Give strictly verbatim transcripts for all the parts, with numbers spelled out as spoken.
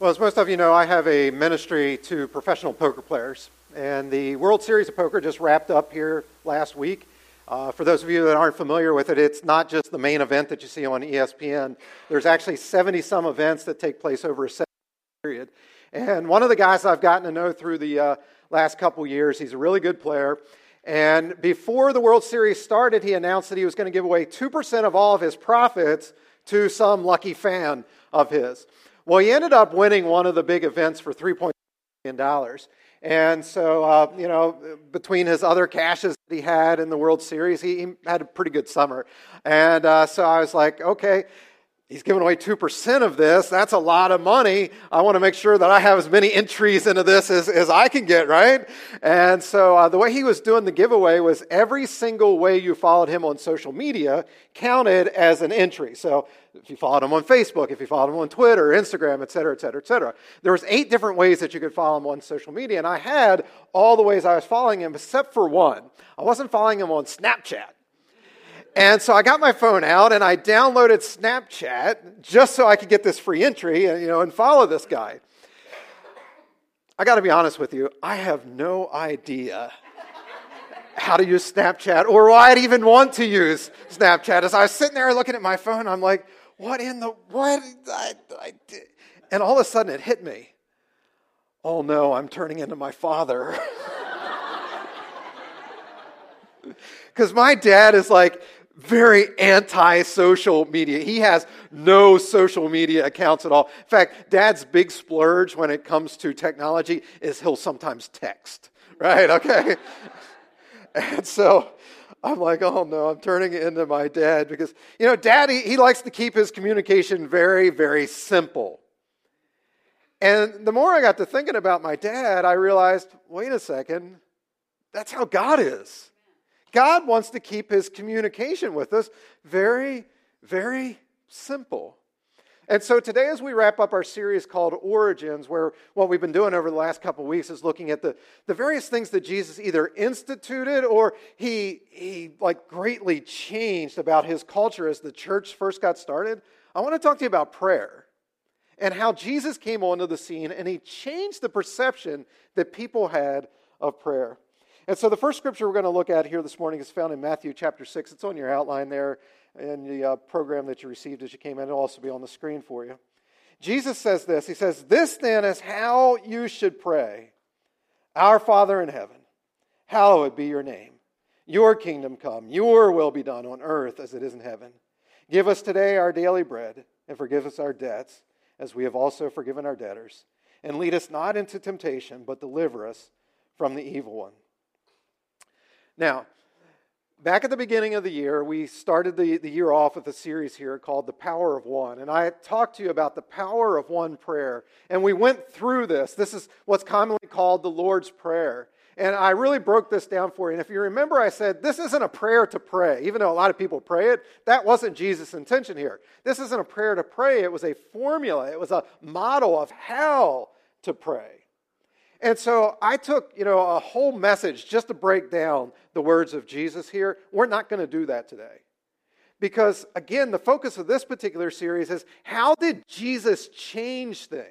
Well, as most of you know, I have a ministry to professional poker players, and the World Series of Poker just wrapped up here last week. Uh, for those of you that aren't familiar with it, it's not just the main event that you see on E S P N. There's actually seventy-some events that take place over a seven period. And one of the guys I've gotten to know through the uh, last couple years, he's a really good player. And before the World Series started, he announced that he was going to give away two percent of all of his profits to some lucky fan of his. Well, he ended up winning one of the big events for three point two million dollars. And so, uh, you know, between his other cashes that he had in the World Series, he, he had a pretty good summer. And uh, so I was like, okay, he's giving away two percent of this. That's a lot of money. I want to make sure that I have as many entries into this as, as I can get, right? And so uh, the way he was doing the giveaway was every single way you followed him on social media counted as an entry. So if you followed him on Facebook, if you followed him on Twitter, Instagram, et cetera, et cetera, et cetera. There was eight different ways that you could follow him on social media, and I had all the ways I was following him except for one. I wasn't following him on Snapchat. And so I got my phone out and I downloaded Snapchat just so I could get this free entry and, you know, and follow this guy. I got to be honest with you, I have no idea how to use Snapchat or why I'd even want to use Snapchat. As I was sitting there looking at my phone, I'm like, what in the, what? I, I did? And all of a sudden it hit me. Oh no, I'm turning into my father. Because my dad is like very anti-social media. He has no social media accounts at all. In fact, Dad's big splurge when it comes to technology is he'll sometimes text, right? Okay. And so I'm like, oh no, I'm turning into my dad because, you know, Dad, he, he likes to keep his communication very, very simple. And the more I got to thinking about my dad, I realized, wait a second, that's how God is. God wants to keep his communication with us very, very simple. And so today, as we wrap up our series called Origins, where what we've been doing over the last couple of weeks is looking at the, the various things that Jesus either instituted or he, he like greatly changed about his culture as the church first got started, I want to talk to you about prayer and how Jesus came onto the scene and he changed the perception that people had of prayer. And so the first scripture we're going to look at here this morning is found in Matthew chapter six. It's on your outline there in the uh, program that you received as you came in. It'll also be on the screen for you. Jesus says this. He says, "This then is how you should pray. Our Father in heaven, hallowed be your name. Your kingdom come. Your will be done on earth as it is in heaven. Give us today our daily bread and forgive us our debts as we have also forgiven our debtors. And lead us not into temptation, but deliver us from the evil one." Now, back at the beginning of the year, we started the, the year off with a series here called The Power of One. And I talked to you about the power of one prayer. And we went through this. This is what's commonly called the Lord's Prayer. And I really broke this down for you. And if you remember, I said, this isn't a prayer to pray. Even though a lot of people pray it, that wasn't Jesus' intention here. This isn't a prayer to pray. It was a formula. It was a model of how to pray. And so I took, you know, a whole message just to break down the words of Jesus here. We're not going to do that today. Because, again, the focus of this particular series is how did Jesus change things?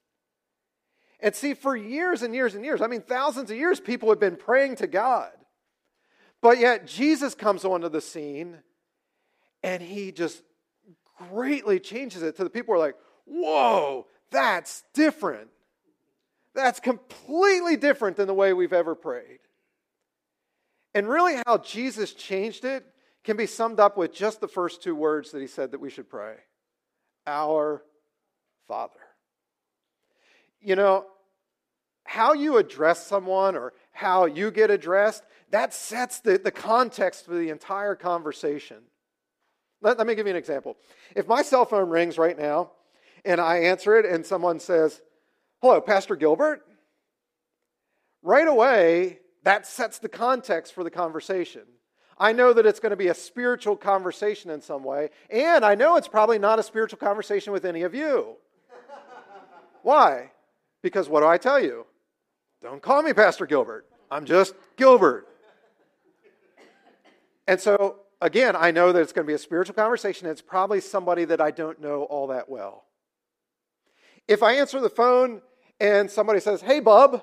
And see, for years and years and years, I mean, thousands of years, people have been praying to God. But yet, Jesus comes onto the scene, and he just greatly changes it to the people who are like, whoa, that's different. That's completely different than the way we've ever prayed. And really how Jesus changed it can be summed up with just the first two words that he said that we should pray. Our Father. You know, how you address someone or how you get addressed, that sets the, the context for the entire conversation. Let, let me give you an example. If my cell phone rings right now and I answer it and someone says, "Hello, Pastor Gilbert," right away, that sets the context for the conversation. I know that it's going to be a spiritual conversation in some way, and I know it's probably not a spiritual conversation with any of you. Why? Because what do I tell you? Don't call me Pastor Gilbert. I'm just Gilbert. And so, again, I know that it's going to be a spiritual conversation. It's probably somebody that I don't know all that well. If I answer the phone and somebody says, "Hey, bub,"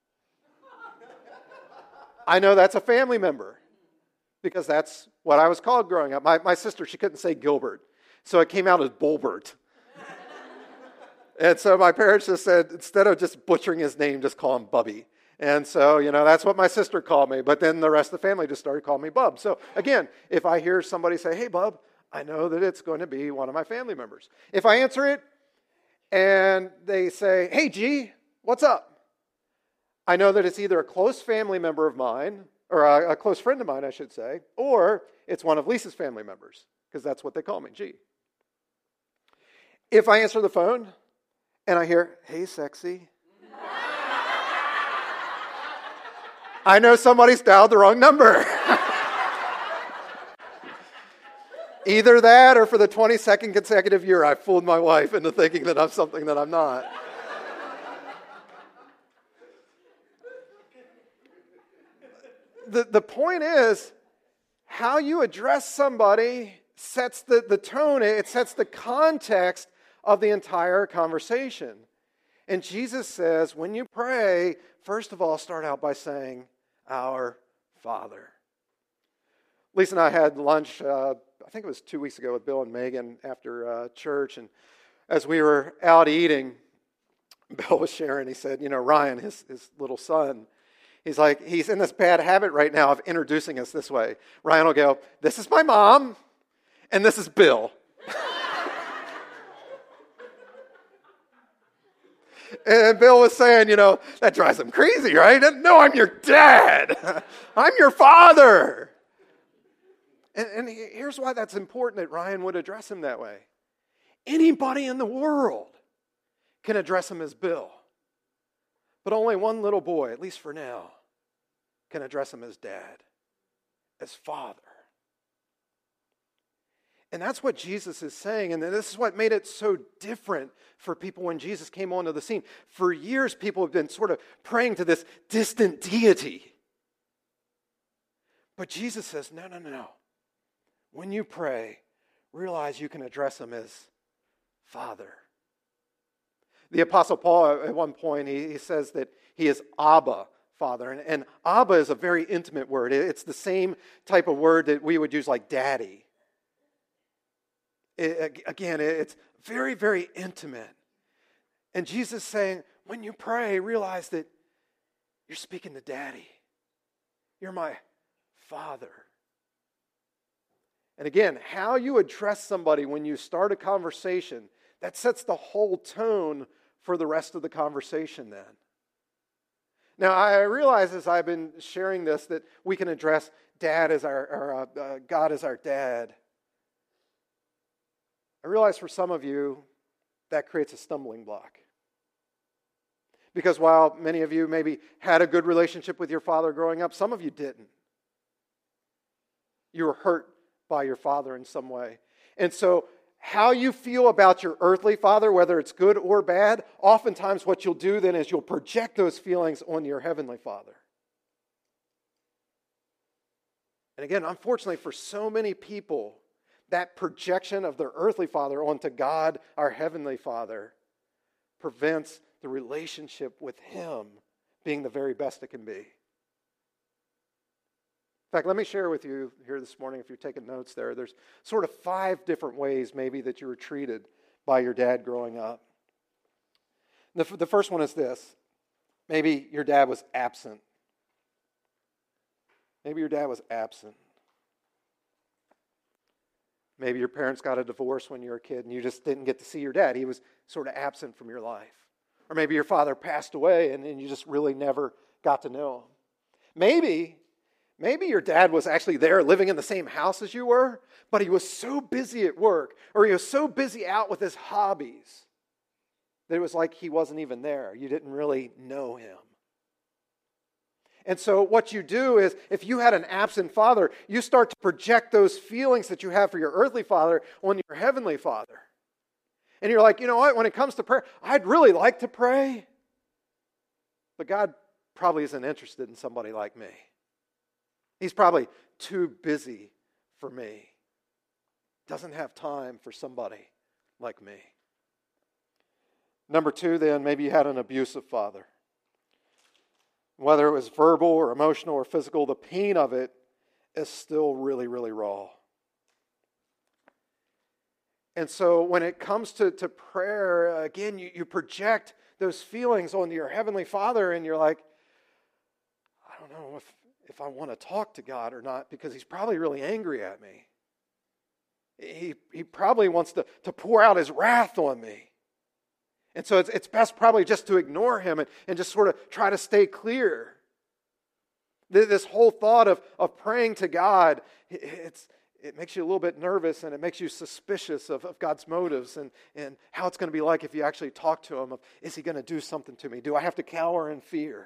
I know that's a family member because that's what I was called growing up. My, my sister, she couldn't say Gilbert, so it came out as Bulbert. And so my parents just said, instead of just butchering his name, just call him Bubby. And so, you know, that's what my sister called me. But then the rest of the family just started calling me Bub. So again, if I hear somebody say, "Hey, Bub," I know that it's going to be one of my family members. If I answer it and they say, "Hey, G, what's up?" I know that it's either a close family member of mine, or a, a close friend of mine, I should say, or it's one of Lisa's family members, because that's what they call me, G. If I answer the phone and I hear, "Hey, sexy," I know somebody's dialed the wrong number. Either that, or for the twenty-second consecutive year, I fooled my wife into thinking that I'm something that I'm not. The, the point is, how you address somebody sets the, the tone, it sets the context of the entire conversation. And Jesus says, when you pray, first of all, start out by saying, "Our Father." Lisa and I had lunch, uh, I think it was two weeks ago, with Bill and Megan after uh, church. And as we were out eating, Bill was sharing, he said, you know, Ryan, his, his little son, he's like, he's in this bad habit right now of introducing us this way. Ryan will go, "This is my mom, and this is Bill." And Bill was saying, you know, that drives him crazy, right? "No, I'm your dad. I'm your father." And, and here's why that's important that Ryan would address him that way. Anybody in the world can address him as Bill. But only one little boy, at least for now, can address him as dad, as father. And that's what Jesus is saying, and this is what made it so different for people when Jesus came onto the scene. For years, people have been sort of praying to this distant deity. But Jesus says, no, no, no, no. When you pray, realize you can address him as Father. The Apostle Paul, at one point, he, he says that he is Abba, Father. And, and Abba is a very intimate word. It, it's the same type of word that we would use like daddy. It, again, it's very, very intimate. And Jesus is saying, when you pray, realize that you're speaking to Daddy. You're my Father. And again, how you address somebody when you start a conversation, that sets the whole tone for the rest of the conversation then. Now, I realize as I've been sharing this that we can address Dad as our, or uh, uh, God as our dad. I realize for some of you, that creates a stumbling block. Because while many of you maybe had a good relationship with your father growing up, some of you didn't. You were hurt by your father in some way. And so how you feel about your earthly father, whether it's good or bad, oftentimes what you'll do then is you'll project those feelings on your heavenly Father. And again, unfortunately for so many people, that projection of their earthly father onto God, our heavenly Father, prevents the relationship with Him being the very best it can be. In fact, let me share with you here this morning, if you're taking notes there, there's sort of five different ways maybe that you were treated by your dad growing up. The, the first one is this. Maybe your dad was absent. Maybe your dad was absent. Maybe your parents got a divorce when you were a kid and you just didn't get to see your dad. He was sort of absent from your life. Or maybe your father passed away and, and you just really never got to know him. Maybe, maybe your dad was actually there living in the same house as you were, but he was so busy at work or he was so busy out with his hobbies that it was like he wasn't even there. You didn't really know him. And so what you do is, if you had an absent father, you start to project those feelings that you have for your earthly father on your heavenly Father. And you're like, you know what, when it comes to prayer, I'd really like to pray, but God probably isn't interested in somebody like me. He's probably too busy for me. Doesn't have time for somebody like me. Number two, then, maybe you had an abusive father. Whether it was verbal or emotional or physical, the pain of it is still really, really raw. And so when it comes to, to prayer, again, you, you project those feelings onto your Heavenly Father, and you're like, I don't know if, if I want to talk to God or not, because He's probably really angry at me. He, he probably wants to, to pour out His wrath on me. And so it's, it's best probably just to ignore Him and, and just sort of try to stay clear. This whole thought of, of praying to God, it's, it makes you a little bit nervous, and it makes you suspicious of, of God's motives and, and how it's going to be like if you actually talk to Him. Of, is He going to do something to me? Do I have to cower in fear?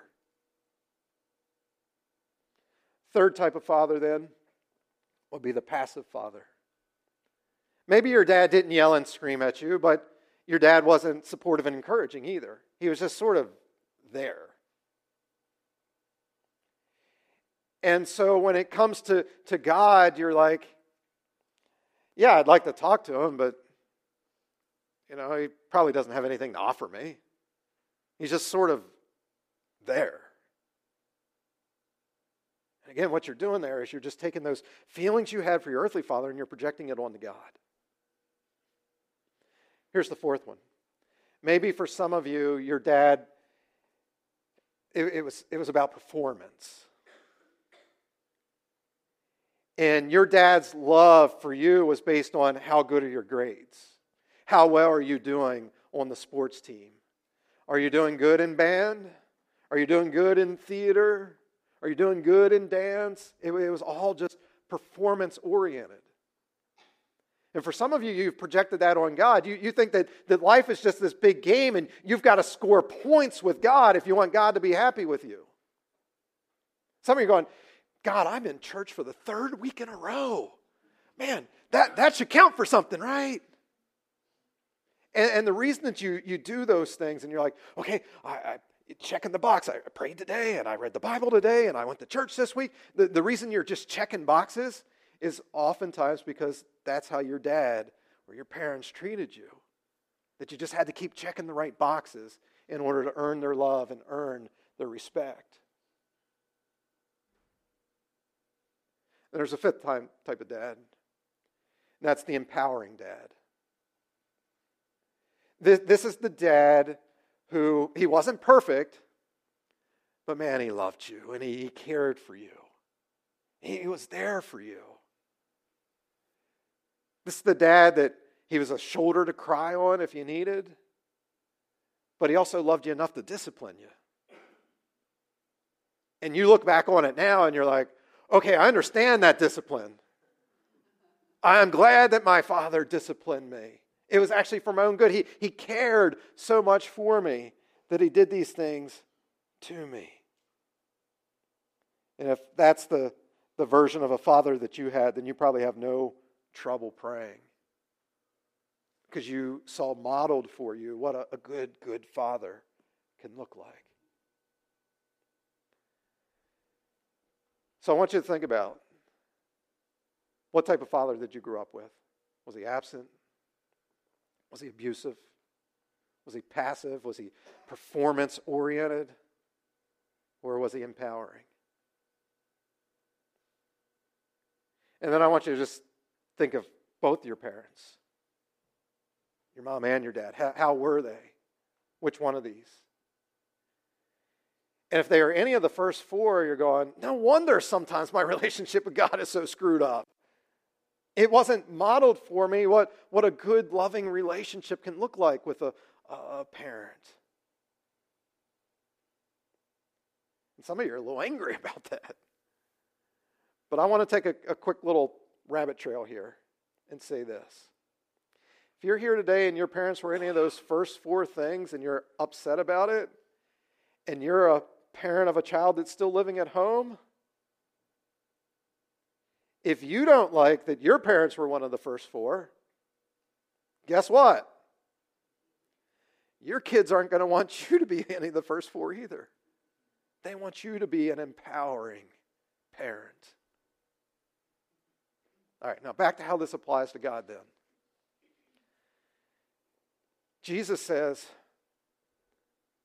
Third type of father, then, would be the passive father. Maybe your dad didn't yell and scream at you, but your dad wasn't supportive and encouraging either. He was just sort of there. And so when it comes to, to God, you're like, yeah, I'd like to talk to Him, but, you know, He probably doesn't have anything to offer me. He's just sort of there. And again, what you're doing there is you're just taking those feelings you had for your earthly father and you're projecting it onto God. Here's the fourth one. Maybe for some of you, your dad, it, it was, it was about performance. And your dad's love for you was based on how good are your grades? How well are you doing on the sports team? Are you doing good in band? Are you doing good in theater? Are you doing good in dance? It, it was all just performance-oriented. And for some of you, you've projected that on God. You, you think that, that life is just this big game and you've got to score points with God if you want God to be happy with you. Some of you are going, God, I'm in church for the third week in a row. Man, that, that should count for something, right? And, and the reason that you, you do those things and you're like, okay, I, I checking the box. I prayed today and I read the Bible today and I went to church this week. The, the reason you're just checking boxes is oftentimes because that's how your dad or your parents treated you. That you just had to keep checking the right boxes in order to earn their love and earn their respect. And there's a fifth time, type of dad. And that's the empowering dad. This, this is the dad who, he wasn't perfect, but man, he loved you and he, he cared for you. He, he was there for you. This is the dad that he was a shoulder to cry on if you needed, but he also loved you enough to discipline you. And you look back on it now and you're like, okay, I understand that discipline. I'm glad that my father disciplined me. It was actually for my own good. He, he cared so much for me that he did these things to me. And if that's the, the version of a father that you had, then you probably have no trouble praying. Because you saw modeled for you what a, a good, good father can look like. So I want you to think about, what type of father did you grow up with? Was he absent? Was he abusive? Was he passive? Was he performance-oriented? Or was he empowering? And then I want you to just think of both your parents. Your mom and your dad. How, how were they? Which one of these? And if they are any of the first four, you're going, no wonder sometimes my relationship with God is so screwed up. It wasn't modeled for me what, what a good, loving relationship can look like with a, a parent. And some of you are a little angry about that. But I want to take a, a quick little rabbit trail here and say this. If you're here today and your parents were any of those first four things and you're upset about it, and you're a parent of a child that's still living at home, if you don't like that your parents were one of the first four, guess what? Your kids aren't going to want you to be any of the first four either. They want you to be an empowering parent. All right, now back to how this applies to God then. Jesus says,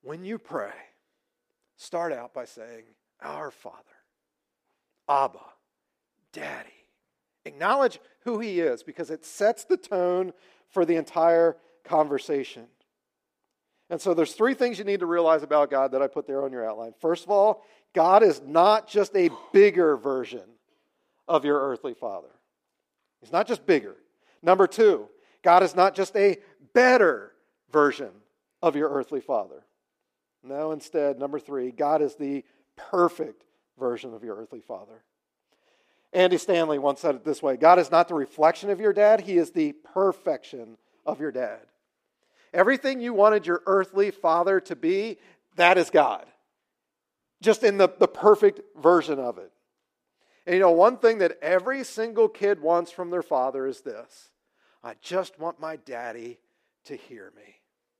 when you pray, start out by saying, Our Father, Abba, Daddy. Acknowledge who he is because it sets the tone for the entire conversation. And so there's three things you need to realize about God that I put there on your outline. First of all, God is not just a bigger version of your earthly father. He's not just bigger. Number two, God is not just a better version of your earthly father. No, instead, number three, God is the perfect version of your earthly father. Andy Stanley once said it this way: God is not the reflection of your dad, he is the perfection of your dad. Everything you wanted your earthly father to be, that is God. Just in the, the perfect version of it. And you know, one thing that every single kid wants from their father is this: I just want my daddy to hear me.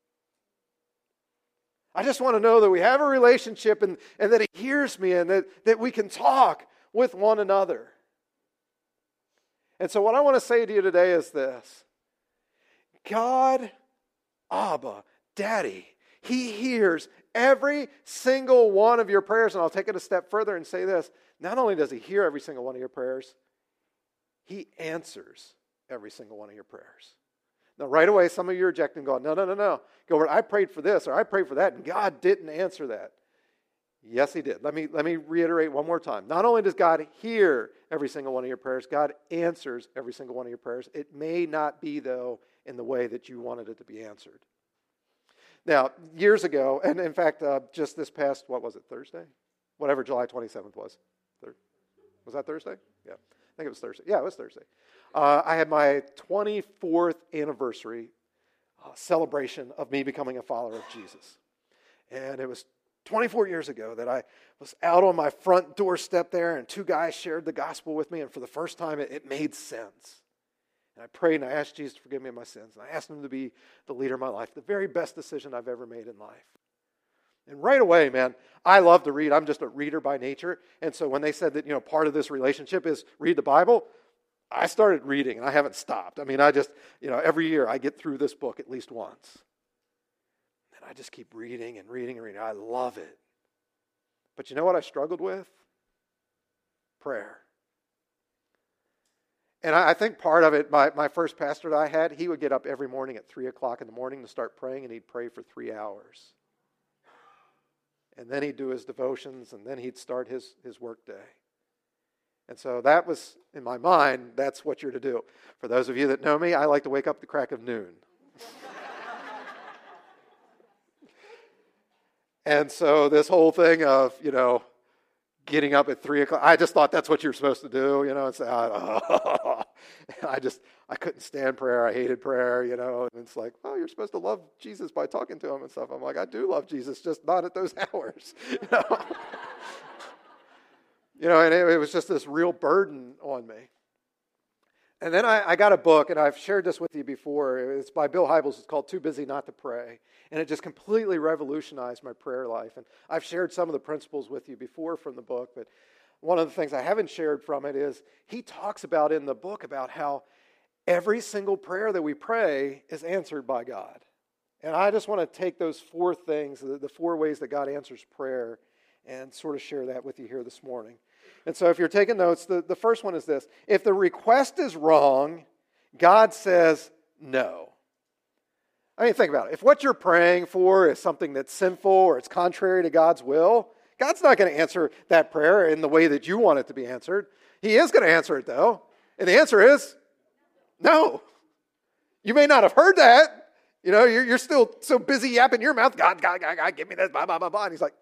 I just want to know that we have a relationship and, and that he hears me and that, that we can talk with one another. And so what I want to say to you today is this: God, Abba, Daddy, he hears every single one of your prayers. And I'll take it a step further and say this: not only does he hear every single one of your prayers, he answers every single one of your prayers. Now, right away, some of you are rejecting, going, no, no, no, no. Go, I prayed for this or I prayed for that, and God didn't answer that. Yes, he did. Let me, let me reiterate one more time. Not only does God hear every single one of your prayers, God answers every single one of your prayers. It may not be, though, in the way that you wanted it to be answered. Now, years ago, and in fact, uh, just this past, what was it, Thursday? Whatever July twenty-seventh was. Thir- was that Thursday? Yeah, I think it was Thursday. Yeah, it was Thursday. Uh, I had my twenty-fourth anniversary uh, celebration of me becoming a follower of Jesus. And it was twenty-four years ago that I was out on my front doorstep there, and two guys shared the gospel with me, and for the first time it, it made sense. And I prayed and I asked Jesus to forgive me of my sins, and I asked him to be the leader of my life, the very best decision I've ever made in life. And right away, man, I love to read. I'm just a reader by nature. And so when they said that, you know, part of this relationship is read the Bible, I started reading, and I haven't stopped. I mean, I just, you know, every year I get through this book at least once. And I just keep reading and reading and reading. I love it. But you know what I struggled with? Prayer. And I, I think part of it, my, my first pastor that I had, he would get up every morning at three o'clock in the morning to start praying, and he'd pray for three hours. And then he'd do his devotions, and then he'd start his, his work day. And so that was, in my mind, that's what you're to do. For those of you that know me, I like to wake up at the crack of noon. And so this whole thing of, you know, getting up at three o'clock, I just thought that's what you're supposed to do, you know, and say, oh. I just, I couldn't stand prayer. I hated prayer, you know, and it's like, oh, you're supposed to love Jesus by talking to him and stuff. I'm like, I do love Jesus, just not at those hours, you know. You know, and it, it was just this real burden on me. And then I, I got a book, and I've shared this with you before. It's by Bill Hybels. It's called Too Busy Not to Pray. And it just completely revolutionized my prayer life. And I've shared some of the principles with you before from the book, but one of the things I haven't shared from it is he talks about in the book about how every single prayer that we pray is answered by God. And I just want to take those four things, the, the four ways that God answers prayer, and sort of share that with you here this morning. And so if you're taking notes, the, the first one is this: if the request is wrong, God says no. I mean, think about it. If what you're praying for is something that's sinful or it's contrary to God's will, God's not going to answer that prayer in the way that you want it to be answered. He is going to answer it, though. And the answer is no. You may not have heard that. You know, you're, you're still so busy yapping your mouth, God, God, God, God, give me this, blah, blah, blah, blah. And he's like,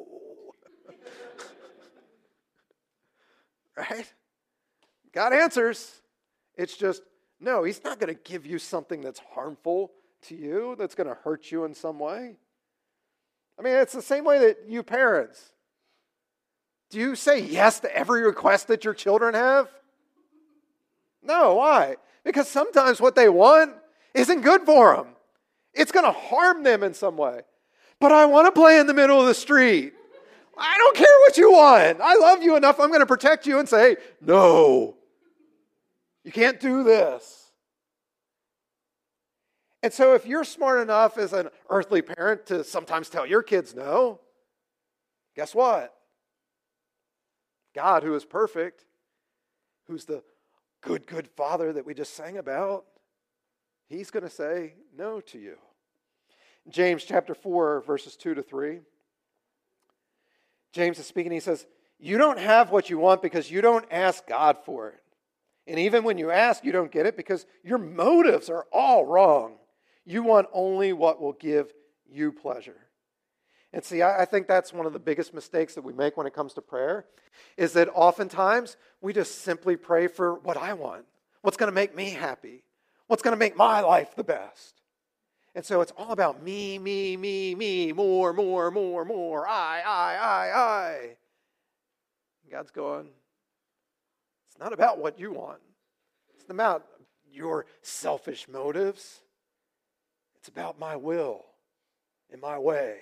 right? God answers. It's just, no, he's not going to give you something that's harmful to you, that's going to hurt you in some way. I mean, it's the same way that you parents. Do you say yes to every request that your children have? No, why? Because sometimes what they want isn't good for them. It's going to harm them in some way. But I want to play in the middle of the street. I don't care what you want. I love you enough. I'm going to protect you and say, no, you can't do this. And so if you're smart enough as an earthly parent to sometimes tell your kids no, guess what? God, who is perfect, who's the good, good Father that we just sang about, He's going to say no to you. James chapter four, verses two to three. James is speaking, he says, you don't have what you want because you don't ask God for it. And even when you ask, you don't get it because your motives are all wrong. You want only what will give you pleasure. And see, I, I think that's one of the biggest mistakes that we make when it comes to prayer, is that oftentimes we just simply pray for what I want, what's going to make me happy, what's going to make my life the best. And so it's all about me, me, me, me, more, more, more, more, I, I, I, I. And God's going, it's not about what you want. It's not about your selfish motives. It's about my will and my way.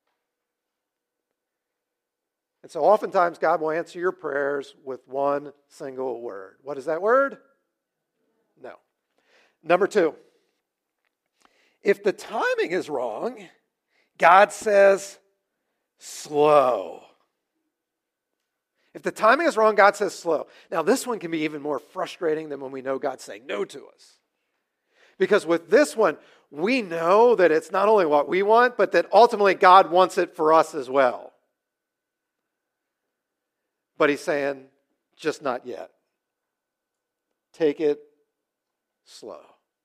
And so oftentimes God will answer your prayers with one single word. What is that word? No. Number two, if the timing is wrong, God says, slow. If the timing is wrong, God says slow. Now, this one can be even more frustrating than when we know God's saying no to us. Because with this one, we know that it's not only what we want, but that ultimately God wants it for us as well. But He's saying, just not yet. Take it slow.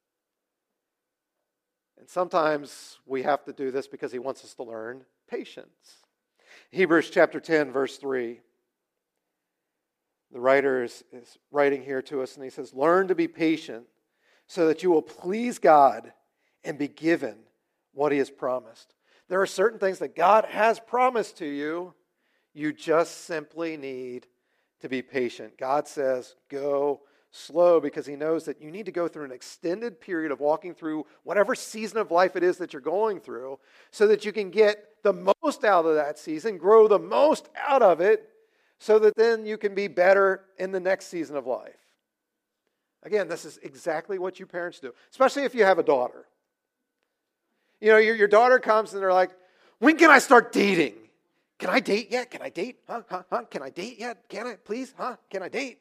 And sometimes we have to do this because He wants us to learn patience. Hebrews chapter ten, verse three. The writer is, is writing here to us, and he says, learn to be patient so that you will please God and be given what He has promised. There are certain things that God has promised to you. You just simply need to be patient. God says, go slow, because He knows that you need to go through an extended period of walking through whatever season of life it is that you're going through, so that you can get the most out of that season, grow the most out of it, so that then you can be better in the next season of life. Again, this is exactly what you parents do, especially if you have a daughter. You know, your, your daughter comes and they're like, when can I start dating? Can I date yet? Can I date? Huh? Huh? Huh? Can I date yet? Can I? Please? Huh? Can I date?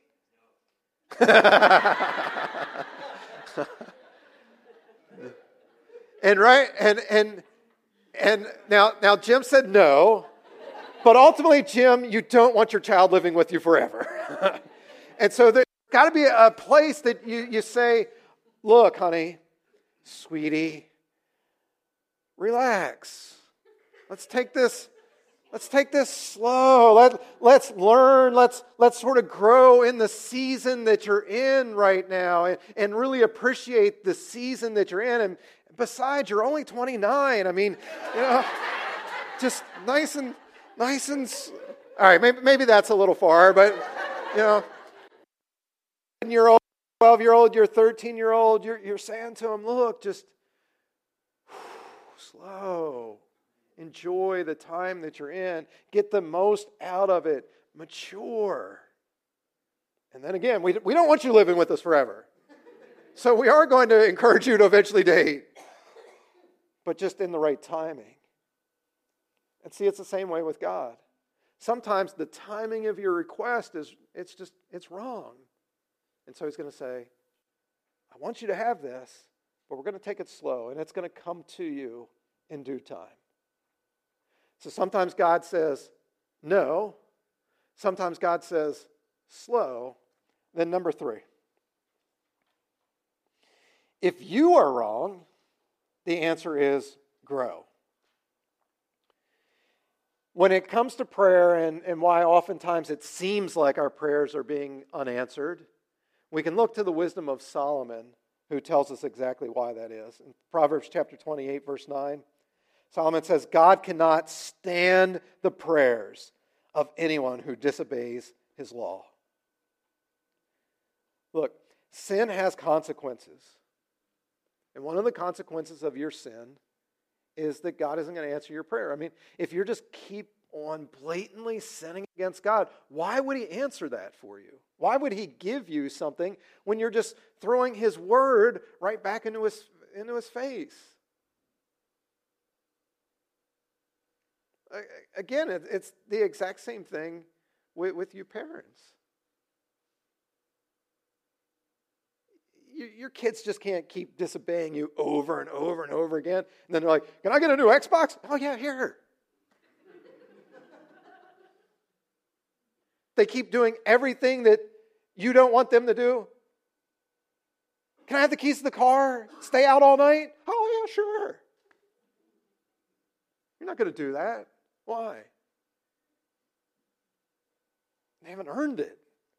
and right and and and now now Jim said no, but ultimately, Jim, you don't want your child living with you forever. And so there's got to be a place that you, you say, look, honey, sweetie, relax. Let's take this Let's take this slow. Let, let's learn. Let's, let's sort of grow in the season that you're in right now, and, and really appreciate the season that you're in. And besides, you're only twenty-nine. I mean, you know, just nice and, nice and, all right, maybe, maybe that's a little far, but, you know, ten-year-old, twelve-year-old, you're thirteen-year-old, you're, you're saying to them, look, just whew, slow. Enjoy the time that you're in. Get the most out of it. Mature. And then again, we, we don't want you living with us forever. So we are going to encourage you to eventually date. But just in the right timing. And see, it's the same way with God. Sometimes the timing of your request is, it's just, it's wrong. And so He's going to say, I want you to have this, but we're going to take it slow, and it's going to come to you in due time. So sometimes God says, no. Sometimes God says, slow. Then number three. If you are wrong, the answer is grow. When it comes to prayer and, and why oftentimes it seems like our prayers are being unanswered, we can look to the wisdom of Solomon, who tells us exactly why that is. In Proverbs chapter twenty-eight, verse nine, Solomon says, God cannot stand the prayers of anyone who disobeys His law. Look, sin has consequences. And one of the consequences of your sin is that God isn't going to answer your prayer. I mean, if you just keep on blatantly sinning against God, why would He answer that for you? Why would He give you something when you're just throwing His word right back into His into his face. Again, it's the exact same thing with, with you parents. You, your kids just can't keep disobeying you over and over and over again. And then they're like, can I get a new Xbox? Oh, yeah, here. They keep doing everything that you don't want them to do. Can I have the keys to the car? Stay out all night? Oh, yeah, sure. You're not going to do that. Why? They haven't earned it.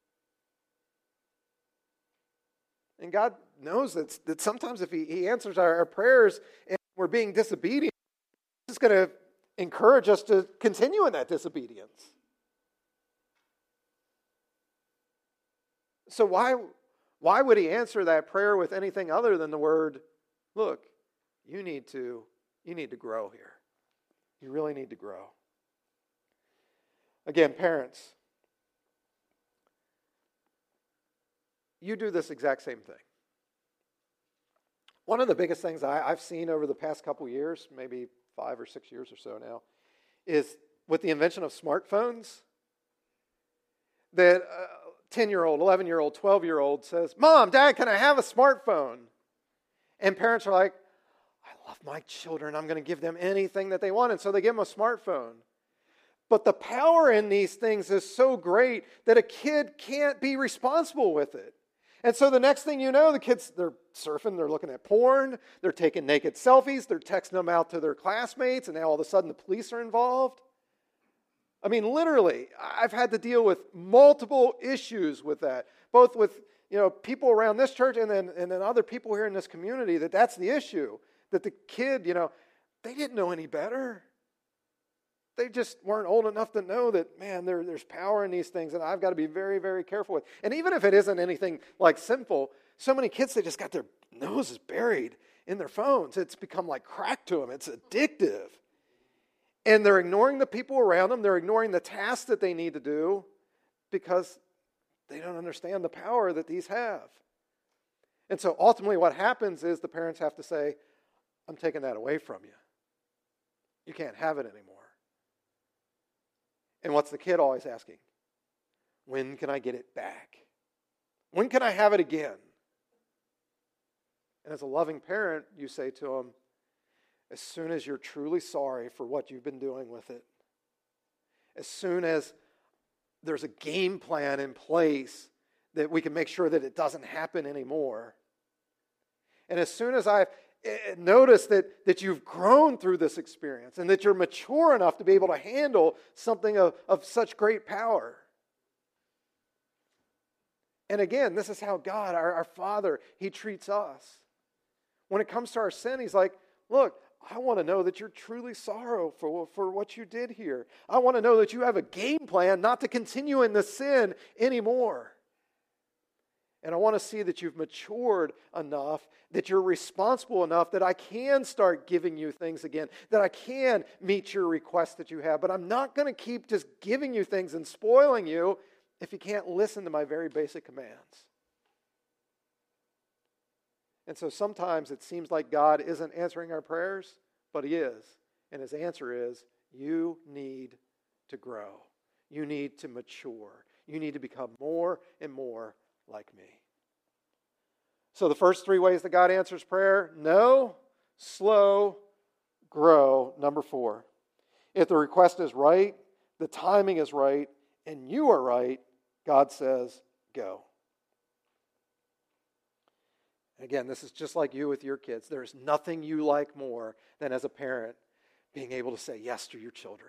And God knows that, that sometimes if he, he answers our, our prayers and we're being disobedient, He's going to encourage us to continue in that disobedience. So why, why would he answer that prayer with anything other than the word, look, you need to, you need to grow here. You really need to grow. Again, parents, you do this exact same thing. One of the biggest things I, I've seen over the past couple years, maybe five or six years or so now, is with the invention of smartphones, that a ten-year-old, eleven-year-old, twelve-year-old says, Mom, Dad, can I have a smartphone? And parents are like, I love my children. I'm going to give them anything that they want. And so they give them a smartphone. But the power in these things is so great that a kid can't be responsible with it. And so the next thing you know, the kids, they're surfing, they're looking at porn, they're taking naked selfies, they're texting them out to their classmates, and now all of a sudden the police are involved. I mean, literally, I've had to deal with multiple issues with that, both with, you know, people around this church and then, and then other people here in this community, that that's the issue. That the kid, you know, they didn't know any better. They just weren't old enough to know that, man, there, there's power in these things, and I've got to be very, very careful with. And even if it isn't anything like sinful, so many kids, they just got their noses buried in their phones. It's become like crack to them. It's addictive. And they're ignoring the people around them. They're ignoring the tasks that they need to do because they don't understand the power that these have. And so ultimately what happens is the parents have to say, I'm taking that away from you. You can't have it anymore. And what's the kid always asking? When can I get it back? When can I have it again? And as a loving parent, you say to them, as soon as you're truly sorry for what you've been doing with it, as soon as there's a game plan in place that we can make sure that it doesn't happen anymore, and as soon as I've noticed that, that you've grown through this experience and that you're mature enough to be able to handle something of, of such great power. And again, this is how God, our, our Father, He treats us. When it comes to our sin, He's like, look, I want to know that you're truly sorrowful for what you did here. I want to know that you have a game plan not to continue in the sin anymore. And I want to see that you've matured enough, that you're responsible enough, that I can start giving you things again, that I can meet your requests that you have. But I'm not going to keep just giving you things and spoiling you if you can't listen to my very basic commands. And so sometimes it seems like God isn't answering our prayers, but He is. And His answer is, you need to grow. You need to mature. You need to become more and more like me. So the first three ways that God answers prayer: know, slow, grow. Number four, if the request is right, the timing is right, and you are right, God says, go. Again, this is just like you with your kids. There is nothing you like more than, as a parent, being able to say yes to your children.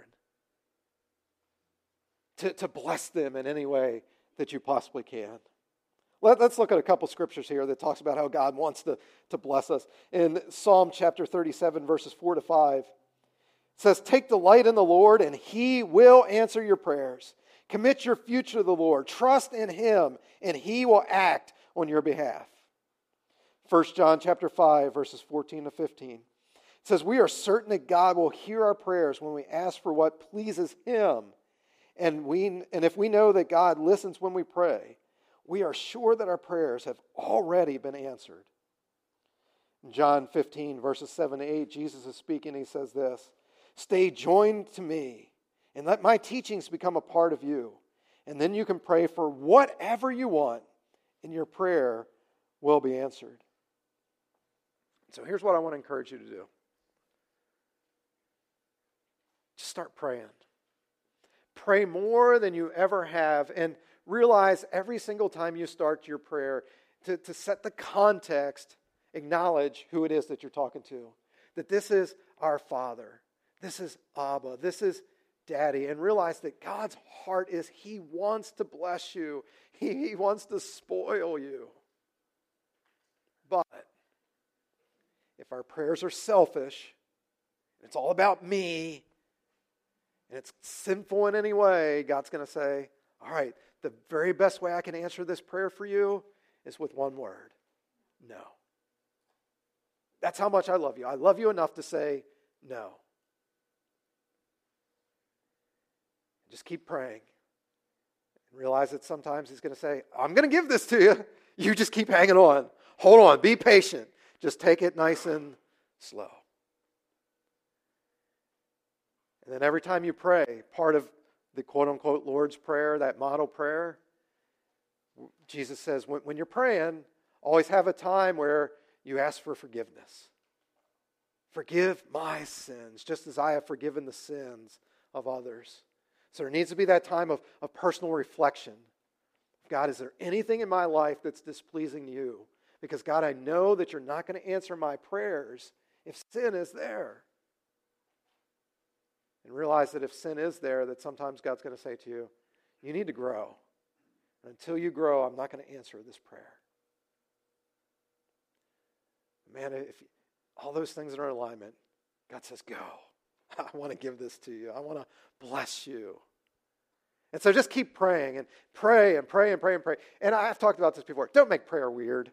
To, to bless them in any way that you possibly can. Let, let's look at a couple scriptures here that talks about how God wants to, to bless us. In Psalm chapter thirty-seven, verses four to five, it says, take delight in the Lord, and He will answer your prayers. Commit your future to the Lord. Trust in Him, and He will act on your behalf. First John chapter five, verses fourteen to fifteen. It says, we are certain that God will hear our prayers when we ask for what pleases Him. And we, and if we know that God listens when we pray, we are sure that our prayers have already been answered. In John fifteen, verses seven to eight, Jesus is speaking. He says this, "Stay joined to me and let my teachings become a part of you. And then you can pray for whatever you want, and your prayer will be answered." So here's what I want to encourage you to do. Just start praying. Pray more than you ever have, and realize every single time you start your prayer to, to set the context, acknowledge who it is that you're talking to. That this is our Father. This is Abba. This is Daddy. And realize that God's heart is He wants to bless you. He, he wants to spoil you. But if our prayers are selfish, it's all about me, and it's sinful in any way, God's going to say, all right, the very best way I can answer this prayer for you is with one word. No. That's how much I love you. I love you enough to say no. Just keep praying. And realize that sometimes He's going to say, I'm going to give this to you. You just keep hanging on. Hold on. Be patient. Just take it nice and slow. And then every time you pray, part of the quote-unquote Lord's Prayer, that model prayer, Jesus says, when, when you're praying, always have a time where you ask for forgiveness. Forgive my sins, just as I have forgiven the sins of others. So there needs to be that time of, of personal reflection. God, is there anything in my life that's displeasing you? Because God, I know that you're not going to answer my prayers if sin is there. And realize that if sin is there, that sometimes God's going to say to you, you need to grow. And until you grow, I'm not going to answer this prayer. Man, if all those things are in alignment, God says, go. I want to give this to you. I want to bless you. And so just keep praying and pray and pray and pray and pray. And I've talked about this before. Don't make prayer weird.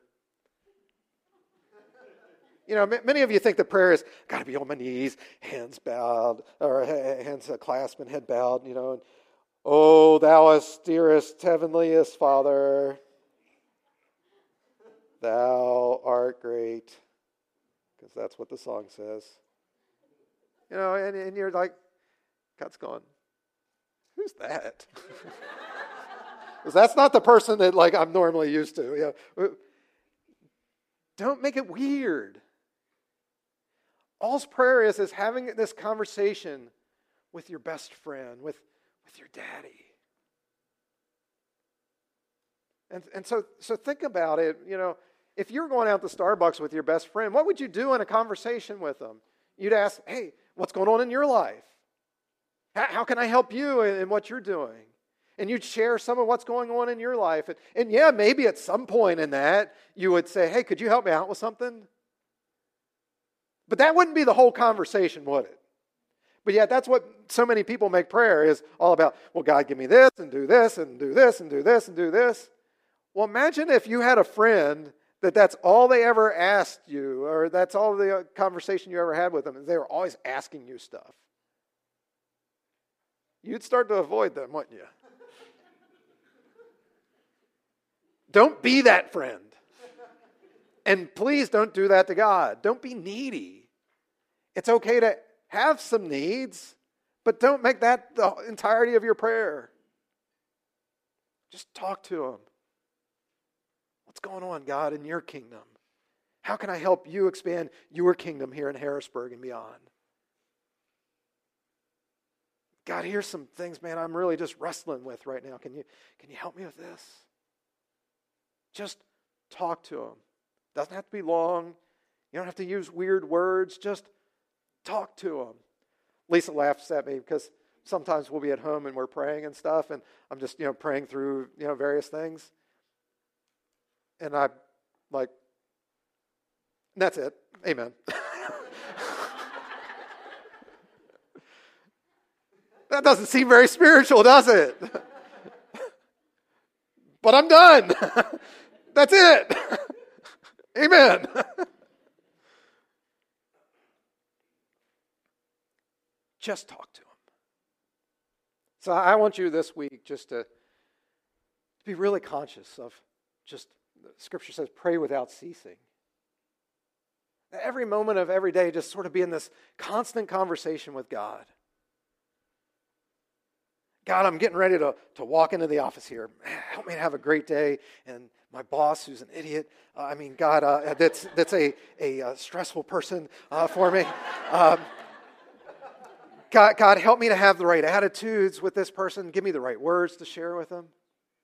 You know, many of you think that prayer is got to be on my knees, hands bowed, or hands clasped and head bowed, you know. And, oh, thou austerest, heavenliest Father, thou art great. Because that's what the song says. You know, and, and you're like, God's going, who's that? Because that's not the person that like I'm normally used to. You know. Don't make it weird. All's prayer is is having this conversation with your best friend, with, with your daddy. And and so so think about it, you know, if you're going out to Starbucks with your best friend, what would you do in a conversation with them? You'd ask, hey, what's going on in your life? How, how can I help you in, in what you're doing? And you'd share some of what's going on in your life. And, and yeah, maybe at some point in that, you would say, hey, could you help me out with something? But that wouldn't be the whole conversation, would it? But yet that's what so many people make prayer is all about, well, God, give me this and do this and do this and do this and do this. Well, imagine if you had a friend that that's all they ever asked you, or that's all the conversation you ever had with them, and they were always asking you stuff. You'd start to avoid them, wouldn't you? Don't be that friend. And please don't do that to God. Don't be needy. It's okay to have some needs, but don't make that the entirety of your prayer. Just talk to Him. What's going on, God, in your kingdom? How can I help you expand your kingdom here in Harrisburg and beyond? God, here's some things, man, I'm really just wrestling with right now. Can you, can you help me with this? Just talk to Him. Doesn't have to be long. You don't have to use weird words. Just talk to Him. Lisa laughs at me because sometimes we'll be at home and we're praying and stuff, and I'm just, you know, praying through, you know, various things. And I'm like, that's it. Amen. That doesn't seem very spiritual, does it? But I'm done. That's it. Amen. Just talk to Him. So I want you this week just to, to be really conscious of just, Scripture says, pray without ceasing. Every moment of every day, just sort of be in this constant conversation with God. God, I'm getting ready to, to walk into the office here. Help me to have a great day. And my boss, who's an idiot, uh, I mean, God, uh, that's that's a, a, a stressful person uh, for me. Um, God, God, help me to have the right attitudes with this person. Give me the right words to share with them.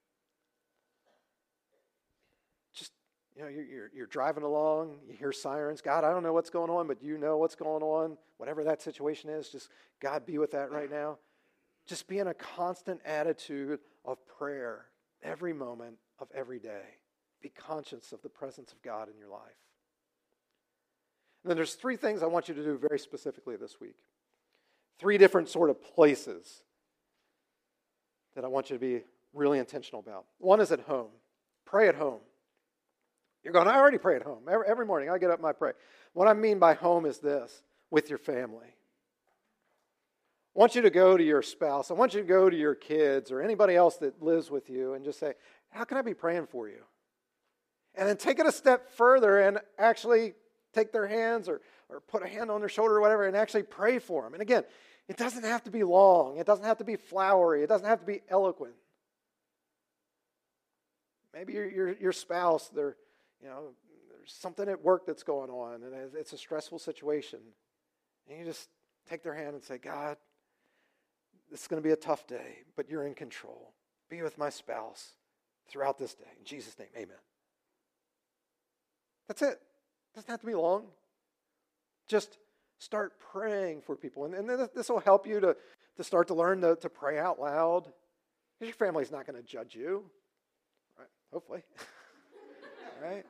Just, you know, you're, you're, you're driving along, you hear sirens. God, I don't know what's going on, but you know what's going on. Whatever that situation is, just, God, be with that right now. Just be in a constant attitude of prayer every moment of every day. Be conscious of the presence of God in your life. And then there's three things I want you to do very specifically this week. Three different sort of places that I want you to be really intentional about. One is at home. Pray at home. You're going, I already pray at home. Every, every morning I get up and I pray. What I mean by home is this, with your family. I want you to go to your spouse. I want you to go to your kids or anybody else that lives with you and just say, how can I be praying for you? And then take it a step further and actually take their hands or, or put a hand on their shoulder or whatever and actually pray for them. And again, it doesn't have to be long. It doesn't have to be flowery. It doesn't have to be eloquent. Maybe your, your, your spouse, they're, you know, there's something at work that's going on and it's a stressful situation. And you just take their hand and say, God, this is going to be a tough day, but you're in control. Be with my spouse throughout this day. In Jesus' name, amen. That's it. It doesn't have to be long. Just start praying for people. And, and this will help you to, to start to learn to, to pray out loud. Because your family's not going to judge you. Right? Hopefully. Right?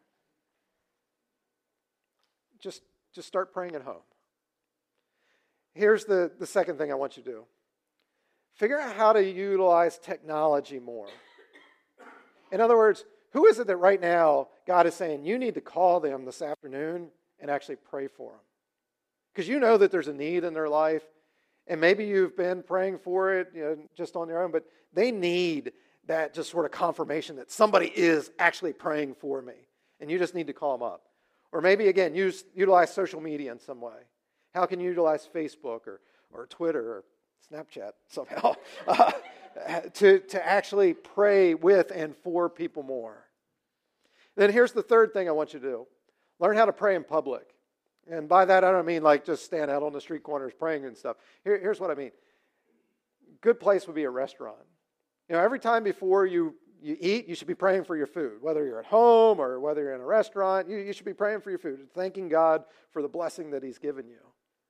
Just, just start praying at home. Here's the, the second thing I want you to do. Figure out how to utilize technology more. In other words, who is it that right now God is saying, you need to call them this afternoon and actually pray for them? Because you know that there's a need in their life, and maybe you've been praying for it, you know, just on their own, but they need that just sort of confirmation that somebody is actually praying for me, and you just need to call them up. Or maybe, again, use utilize social media in some way. How can you utilize Facebook or, or Twitter or Snapchat somehow uh, to, to actually pray with and for people more? Then here's the third thing I want you to do. Learn how to pray in public. And by that, I don't mean like just stand out on the street corners praying and stuff. Here, here's what I mean. Good place would be a restaurant. You know, every time before you, you eat, you should be praying for your food. Whether you're at home or whether you're in a restaurant, you, you should be praying for your food, thanking God for the blessing that He's given you.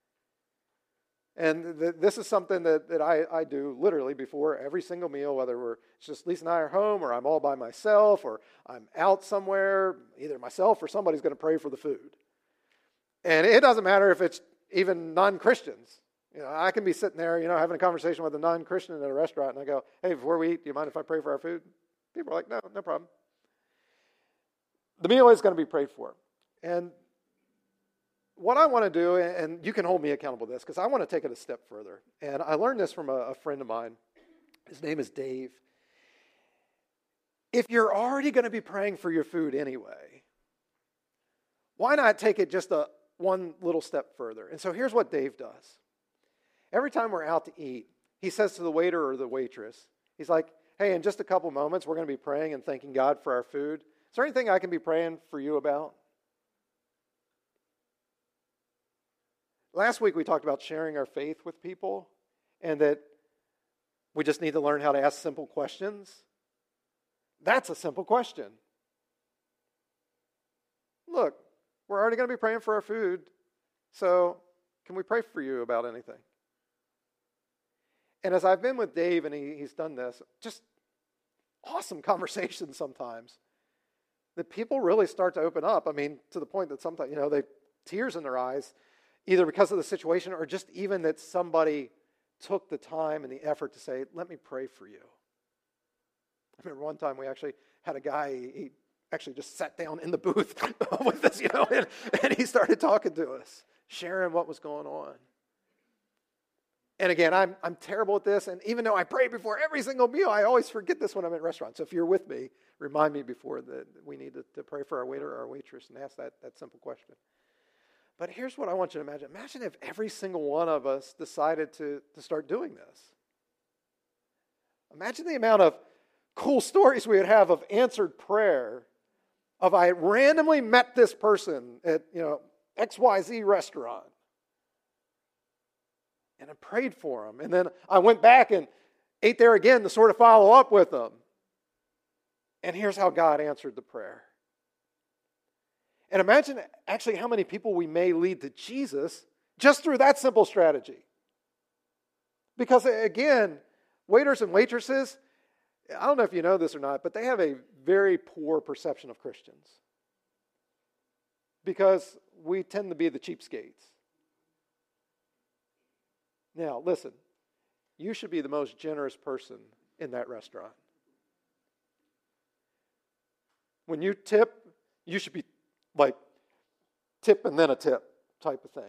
And th- this is something that, that I, I do literally before every single meal, whether we're it's just Lisa and I are home or I'm all by myself or I'm out somewhere, either myself or somebody's going to pray for the food. And it doesn't matter if it's even non-Christians. You know, I can be sitting there, you know, having a conversation with a non-Christian at a restaurant and I go, hey, before we eat, do you mind if I pray for our food? People are like, no, no problem. The meal is going to be prayed for. And what I want to do, and you can hold me accountable to this, because I want to take it a step further. And I learned this from a, a friend of mine. His name is Dave. If you're already going to be praying for your food anyway, why not take it just a one little step further? And so here's what Dave does. Every time we're out to eat, he says to the waiter or the waitress, he's like, hey, in just a couple moments, we're going to be praying and thanking God for our food. Is there anything I can be praying for you about? Last week we talked about sharing our faith with people and that we just need to learn how to ask simple questions. That's a simple question. Look, we're already going to be praying for our food, so can we pray for you about anything? And as I've been with Dave and he, he's done this, just awesome conversations sometimes, that people really start to open up. I mean, to the point that sometimes, you know, they tears in their eyes, either because of the situation or just even that somebody took the time and the effort to say, let me pray for you. I remember one time we actually had a guy, he actually just sat down in the booth with us, you know, and, and he started talking to us, sharing what was going on. And again, I'm I'm terrible at this, and even though I pray before every single meal, I always forget this when I'm at restaurants. So if you're with me, remind me before that we need to, to pray for our waiter or our waitress and ask that, that simple question. But here's what I want you to imagine. Imagine if every single one of us decided to, to start doing this. Imagine the amount of cool stories we would have of answered prayer, of I randomly met this person at, you know, X Y Z restaurant. And I prayed for them. And then I went back and ate there again to sort of follow up with them. And here's how God answered the prayer. And imagine actually how many people we may lead to Jesus just through that simple strategy. Because again, waiters and waitresses, I don't know if you know this or not, but they have a very poor perception of Christians. Because we tend to be the cheapskates. Now, listen, you should be the most generous person in that restaurant. When you tip, you should be like tip and then a tip type of thing.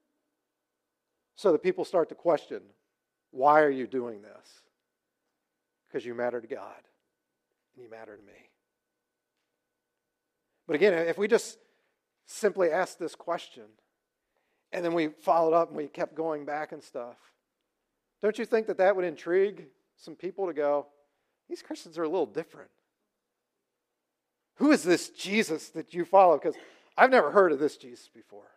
So that people start to question, why are you doing this? Because you matter to God and you matter to me. But again, if we just simply asked this question and then we followed up and we kept going back and stuff, don't you think that that would intrigue some people to go, these Christians are a little different? Who is this Jesus that you follow? Because I've never heard of this Jesus before.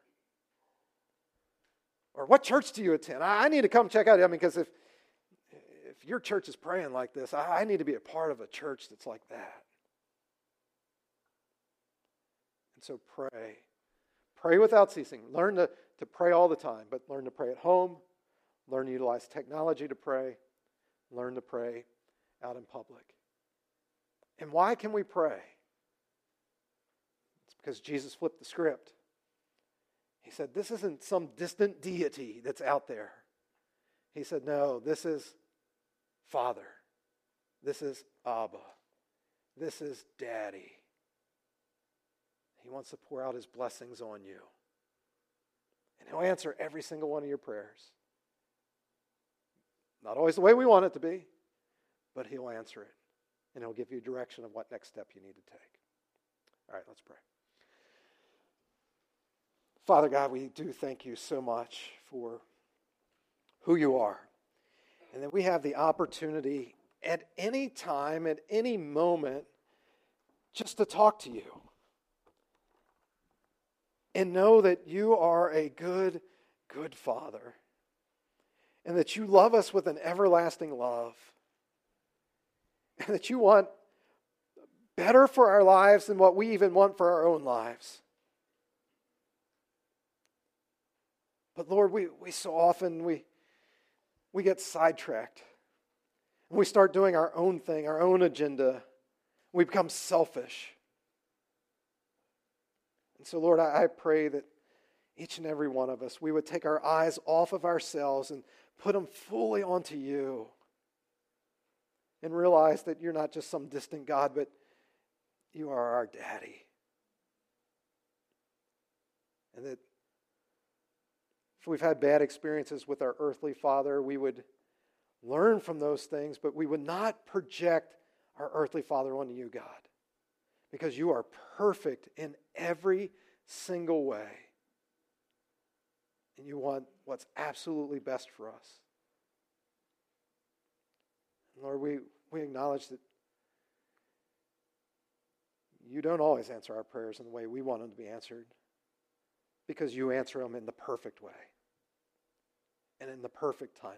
Or what church do you attend? I need to come check out. I mean, because if if your church is praying like this, I need to be a part of a church that's like that. And so pray. Pray without ceasing. Learn to, to pray all the time, but learn to pray at home. Learn to utilize technology to pray. Learn to pray out in public. And why can we pray? It's because Jesus flipped the script. He said, this isn't some distant deity that's out there. He said, no, this is Father. This is Abba. This is Daddy. He wants to pour out his blessings on you. And he'll answer every single one of your prayers. Not always the way we want it to be, but he'll answer it. And he'll give you direction of what next step you need to take. All right, let's pray. Father God, we do thank you so much for who you are. And that we have the opportunity at any time, at any moment, just to talk to you. And know that you are a good, good Father. And that you love us with an everlasting love. And that you want better for our lives than what we even want for our own lives. But Lord, we, we so often, we, we get sidetracked. And we start doing our own thing, our own agenda. We become selfish. And so, Lord, I, I pray that each and every one of us, we would take our eyes off of ourselves and put them fully onto you. And realize that you're not just some distant God, but you are our daddy. And that if we've had bad experiences with our earthly father, we would learn from those things, but we would not project our earthly father onto you, God. Because you are perfect in every single way. And you want what's absolutely best for us. Lord, we, we acknowledge that you don't always answer our prayers in the way we want them to be answered, because you answer them in the perfect way and in the perfect timing.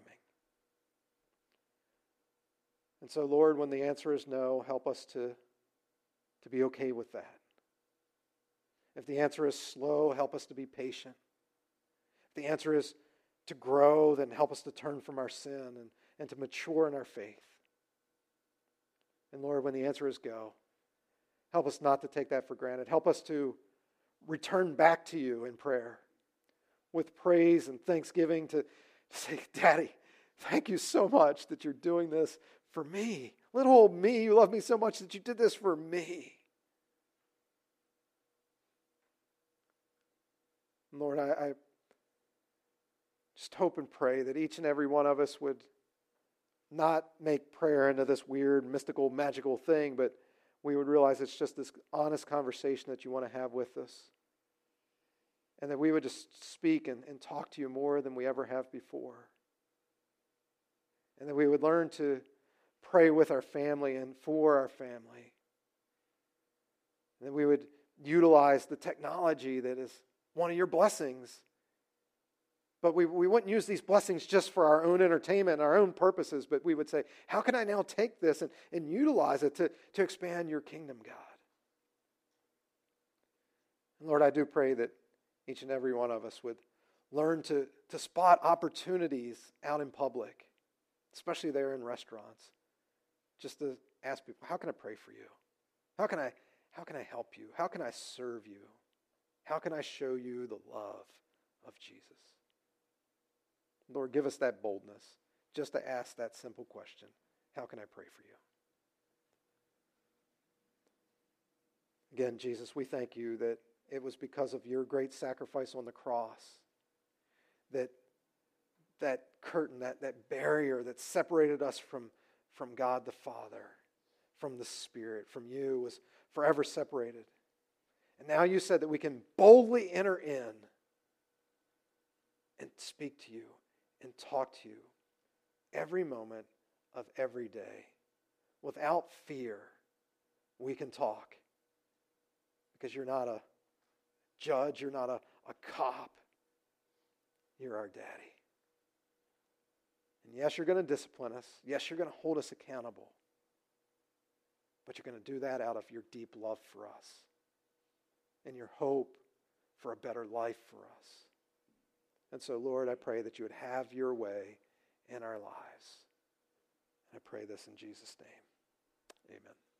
And so, Lord, when the answer is no, help us to, to be okay with that. If the answer is slow, help us to be patient. If the answer is to grow, then help us to turn from our sin and, and to mature in our faith. And Lord, when the answer is go, help us not to take that for granted. Help us to return back to you in prayer with praise and thanksgiving to say, Daddy, thank you so much that you're doing this for me. Little old me, you love me so much that you did this for me. Lord, I, I just hope and pray that each and every one of us would not make prayer into this weird, mystical, magical thing, but we would realize it's just this honest conversation that you want to have with us. and that we would just speak and, and talk to you more than we ever have before. And that we would learn to pray with our family and for our family. And that we would utilize the technology that is one of your blessings. But we, we wouldn't use these blessings just for our own entertainment and our own purposes, but we would say, how can I now take this and, and utilize it to, to expand your kingdom, God? And Lord, I do pray that each and every one of us would learn to, to spot opportunities out in public, especially there in restaurants, just to ask people, how can I pray for you? How can I, how can I help you? How can I serve you? How can I show you the love of Jesus? Lord, give us that boldness just to ask that simple question. How can I pray for you? Again, Jesus, we thank you that it was because of your great sacrifice on the cross that that curtain, that, that barrier that separated us from, from God the Father, from the Spirit, from you, was forever separated. And now you said that we can boldly enter in and speak to you and talk to you every moment of every day. Without fear, we can talk. Because you're not a judge, you're not a, a cop. You're our daddy. And yes, you're going to discipline us. Yes, you're going to hold us accountable. But you're going to do that out of your deep love for us and your hope for a better life for us. And so, Lord, I pray that you would have your way in our lives. And I pray this in Jesus' name. Amen.